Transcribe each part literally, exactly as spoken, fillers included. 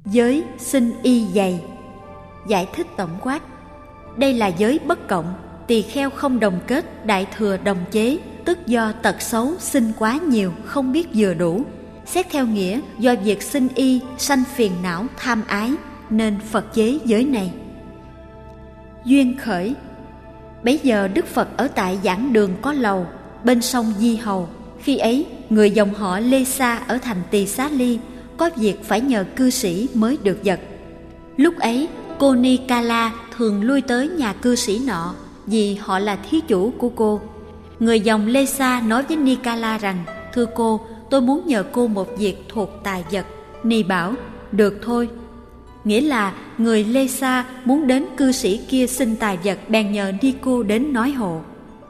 Giới xin y dày. Giải thích tổng quát: đây là giới bất cộng, tỳ kheo không đồng kết, đại thừa đồng chế, tức do tật xấu sinh quá nhiều, không biết vừa đủ. Xét theo nghĩa, do việc xin y sanh phiền não tham ái, nên Phật chế giới này. Duyên khởi. Bấy giờ Đức Phật ở tại giảng đường có lầu bên sông Di Hầu. Khi ấy, người dòng họ Lê Sa ở thành Tỳ Xá Ly có việc phải nhờ cư sĩ mới được vật. Lúc ấy, cô Ni Ca La thường lui tới nhà cư sĩ nọ, vì họ là thí chủ của cô. Người dòng Lê Sa nói với Ni Ca La rằng: thưa cô, tôi muốn nhờ cô một việc thuộc tài vật. Ni bảo: được thôi. Nghĩa là người Lê Sa muốn đến cư sĩ kia xin tài vật, bèn nhờ Ni cô đến nói hộ.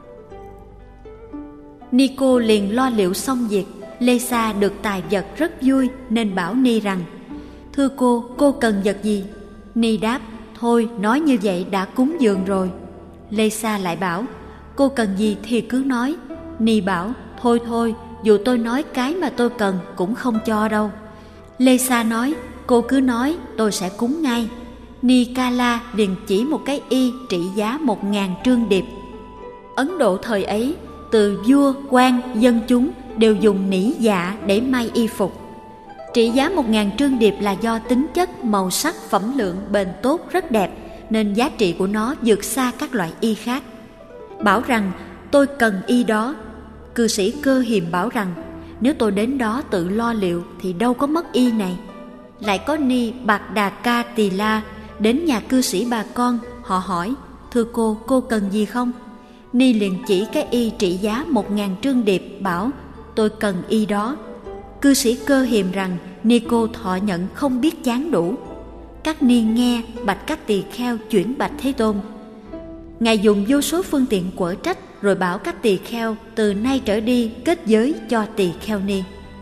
Ni cô liền lo liệu xong việc. Lê Sa được tài vật rất vui, nên bảo Ni rằng: thưa cô, cô cần vật gì? Ni đáp: thôi, nói như vậy đã cúng dường rồi. Lê Sa lại bảo: cô cần gì thì cứ nói. Ni bảo: thôi thôi, dù tôi nói cái mà tôi cần cũng không cho đâu. Lê Sa nói: cô cứ nói, tôi sẽ cúng ngay. Ni Ca La liền chỉ một cái y trị giá một ngàn trương điệp. Ấn Độ thời ấy, từ vua, quan, dân chúng đều dùng nỉ dạ để may y phục. Trị giá một ngàn trương điệp là do tính chất, màu sắc, phẩm lượng, bền tốt rất đẹp, nên giá trị của nó vượt xa các loại y khác. Bảo rằng: tôi cần y đó. Cư sĩ Cơ Hiềm bảo rằng: nếu tôi đến đó tự lo liệu thì đâu có mất y này. Lại có Ni Bạc Đà Ca Tỳ La đến nhà cư sĩ bà con. Họ hỏi: thưa cô, cô cần gì không? Ni liền chỉ cái y trị giá một ngàn trương điệp, bảo: tôi cần y đó. Cư sĩ Cơ Hiềm rằng Ni cô thọ nhận không biết chán đủ. Các ni nghe, bạch các tỳ kheo chuyển bạch Thế Tôn. Ngài dùng vô số phương tiện quở trách, rồi bảo các tỳ kheo từ nay trở đi kết giới cho tỳ kheo ni.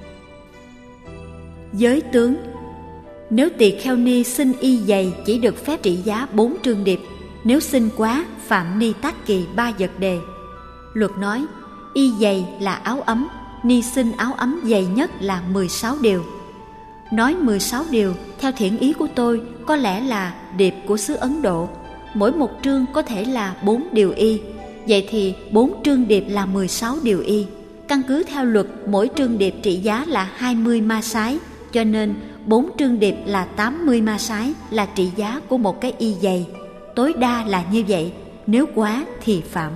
Giới tướng. Nếu tỳ kheo ni xin y dày chỉ được phép trị giá bốn trương điệp. Nếu xin quá, phạm ni tác kỳ ba vật đề. Luật nói: y dày là áo ấm, ni xin áo ấm dày nhất là mười sáu điều. Nói mười sáu điều, theo thiện ý của tôi, có lẽ là điệp của xứ Ấn Độ. Mỗi một trương có thể là bốn điều y. Vậy thì bốn trương điệp là mười sáu điều y. Căn cứ theo luật, mỗi trương điệp trị giá là hai mươi ma sái, cho nên bốn trương điệp là tám mươi ma sái, là trị giá của một cái y dày. Tối đa là như vậy, nếu quá thì phạm.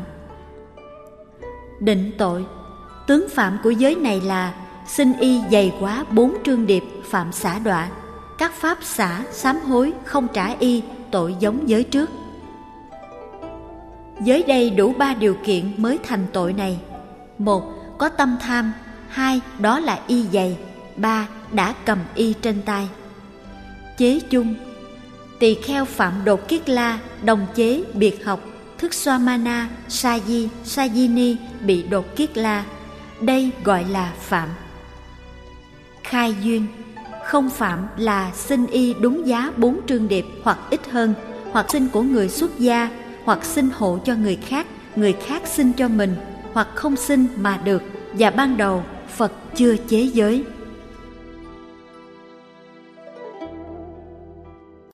Định tội. Tướng phạm của giới này là xin y dày quá bốn trương điệp, phạm xả đọa. Các pháp xả, sám hối, không trả y, tội giống giới trước. Giới đây đủ ba điều kiện mới thành tội này. Một, có tâm tham. Hai, đó là y dày. Ba, đã cầm y trên tay. Chế chung. Tỳ kheo phạm đột kiết la, đồng chế, biệt học, thức xoa mana, sa di, sa di ni bị đột kiết la. Đây gọi là phạm. Khai duyên. Không phạm là xin y đúng giá bốn trương điệp hoặc ít hơn, hoặc xin của người xuất gia, hoặc xin hộ cho người khác, người khác xin cho mình, hoặc không xin mà được, và ban đầu Phật chưa chế giới.